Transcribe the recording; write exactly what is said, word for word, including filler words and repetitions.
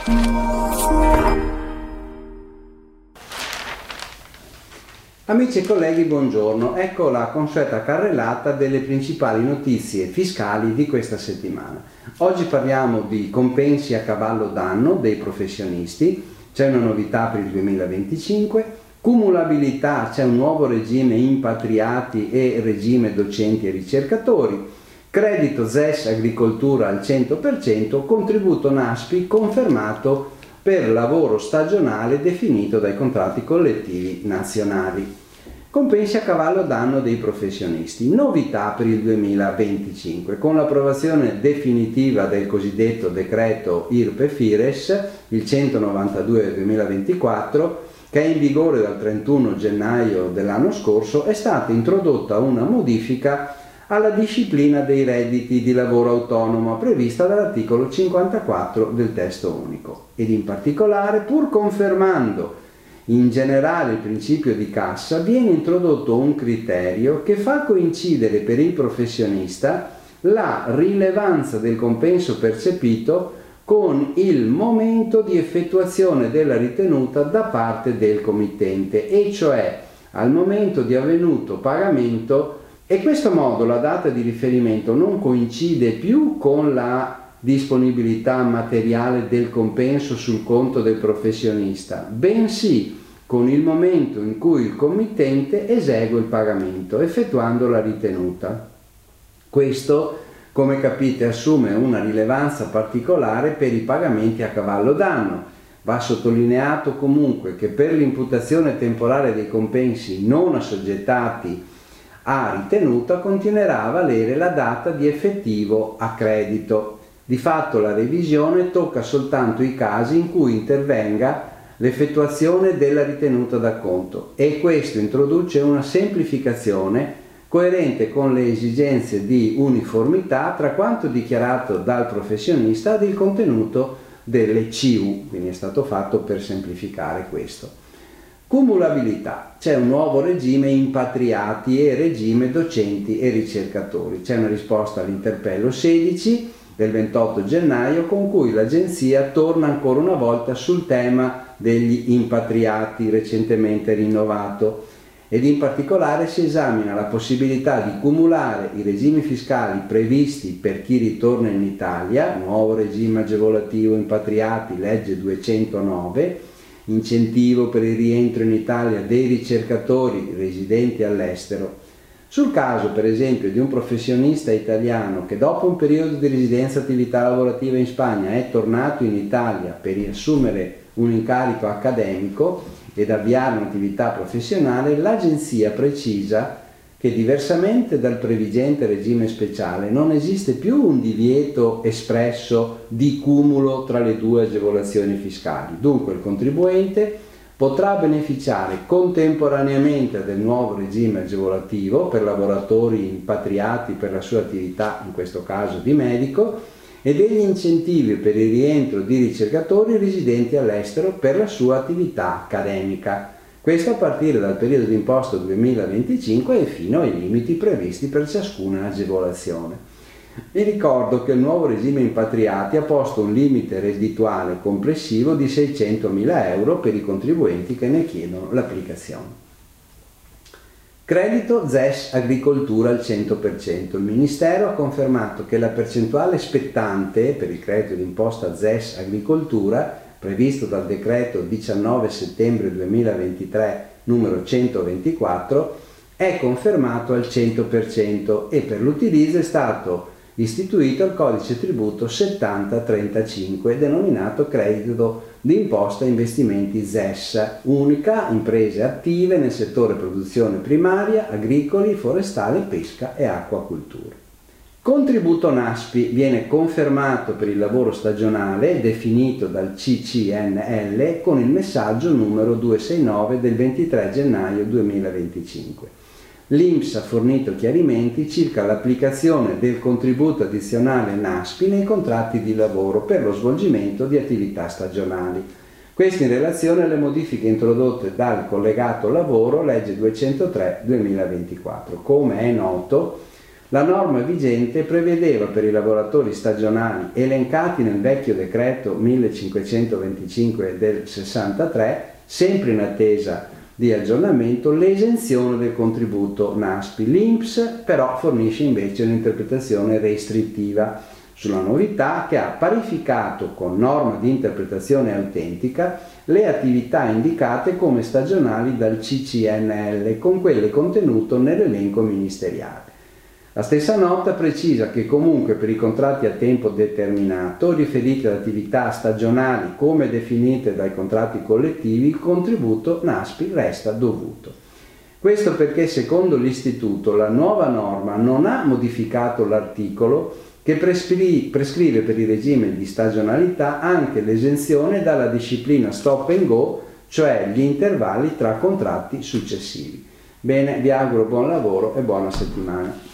Amici e colleghi, buongiorno. Ecco la consueta carrellata delle principali notizie fiscali di questa settimana. Oggi parliamo di compensi a cavallo d'anno dei professionisti, c'è una novità per il duemilaventicinque, cumulabilità, c'è un nuovo regime impatriati e regime docenti e ricercatori, credito Z E S agricoltura al cento per cento, contributo NASPI confermato per lavoro stagionale definito dai contratti collettivi nazionali. Compensi a cavallo d'anno dei professionisti. Novità per il duemilaventicinque. Con l'approvazione definitiva del cosiddetto decreto I R P E F I R E S, il centonovantadue del duemilaventiquattro, che è in vigore dal trentuno gennaio dell'anno scorso, è stata introdotta una modifica alla disciplina dei redditi di lavoro autonomo prevista dall'articolo cinquantaquattro del testo unico ed in particolare, pur confermando in generale il principio di cassa, viene introdotto un criterio che fa coincidere per il professionista la rilevanza del compenso percepito con il momento di effettuazione della ritenuta da parte del committente, e cioè al momento di avvenuto pagamento. E in questo modo la data di riferimento non coincide più con la disponibilità materiale del compenso sul conto del professionista, bensì con il momento in cui il committente esegue il pagamento, effettuando la ritenuta. Questo, come capite, assume una rilevanza particolare per i pagamenti a cavallo d'anno. Va sottolineato comunque che per l'imputazione temporale dei compensi non assoggettati a ritenuta continuerà a valere la data di effettivo accredito. Di fatto la revisione tocca soltanto i casi in cui intervenga l'effettuazione della ritenuta d'acconto, e questo introduce una semplificazione coerente con le esigenze di uniformità tra quanto dichiarato dal professionista ed il contenuto delle C U, quindi è stato fatto per semplificare questo. Cumulabilità, c'è un nuovo regime impatriati e regime docenti e ricercatori. C'è una risposta all'interpello sedici del ventotto gennaio con cui l'agenzia torna ancora una volta sul tema degli impatriati recentemente rinnovato, ed in particolare si esamina la possibilità di cumulare i regimi fiscali previsti per chi ritorna in Italia, nuovo regime agevolativo impatriati, legge duecentonove, incentivo per il rientro in Italia dei ricercatori residenti all'estero. Sul caso, per esempio, di un professionista italiano che dopo un periodo di residenza attività lavorativa in Spagna è tornato in Italia per riassumere un incarico accademico ed avviare un'attività professionale, l'agenzia precisa che diversamente dal previgente regime speciale non esiste più un divieto espresso di cumulo tra le due agevolazioni fiscali. Dunque il contribuente potrà beneficiare contemporaneamente del nuovo regime agevolativo per lavoratori impatriati per la sua attività, in questo caso di medico, e degli incentivi per il rientro di ricercatori residenti all'estero per la sua attività accademica. Questo a partire dal periodo d'imposta duemilaventicinque e fino ai limiti previsti per ciascuna agevolazione. Vi ricordo che il nuovo regime impatriati ha posto un limite reddituale complessivo di seicentomila euro per i contribuenti che ne chiedono l'applicazione. Credito Z E S agricoltura al cento per cento. Il Ministero ha confermato che la percentuale spettante per il credito d'imposta Z E S agricoltura previsto dal decreto diciannove settembre duemilaventitré numero centoventiquattro è confermato al cento per cento e per l'utilizzo è stato istituito il codice tributo settanta trentacinque denominato credito d'imposta investimenti Z E S, unica imprese attive nel settore produzione primaria, agricoli, forestale, pesca e acquacultura. Contributo NASPI viene confermato per il lavoro stagionale definito dal C C N L con il messaggio numero duecentosessantanove del ventitré gennaio duemilaventicinque. L'I N P S ha fornito chiarimenti circa l'applicazione del contributo addizionale NASPI nei contratti di lavoro per lo svolgimento di attività stagionali. Questo in relazione alle modifiche introdotte dal collegato lavoro legge duecentotré duemilaventiquattro. Come è noto, La norma vigente prevedeva per i lavoratori stagionali elencati nel vecchio decreto millecinquecentoventicinque del sessantatré, sempre in attesa di aggiornamento, l'esenzione del contributo NASPI. L'I N P S però fornisce invece un'interpretazione restrittiva sulla novità, che ha parificato con norma di interpretazione autentica le attività indicate come stagionali dal C C N L con quelle contenute nell'elenco ministeriale. La stessa nota precisa che comunque per i contratti a tempo determinato riferiti ad attività stagionali come definite dai contratti collettivi, il contributo NASPI resta dovuto. Questo perché secondo l'Istituto la nuova norma non ha modificato l'articolo che prescri- prescrive per il regime di stagionalità anche l'esenzione dalla disciplina stop and go, cioè gli intervalli tra contratti successivi. Bene, vi auguro buon lavoro e buona settimana.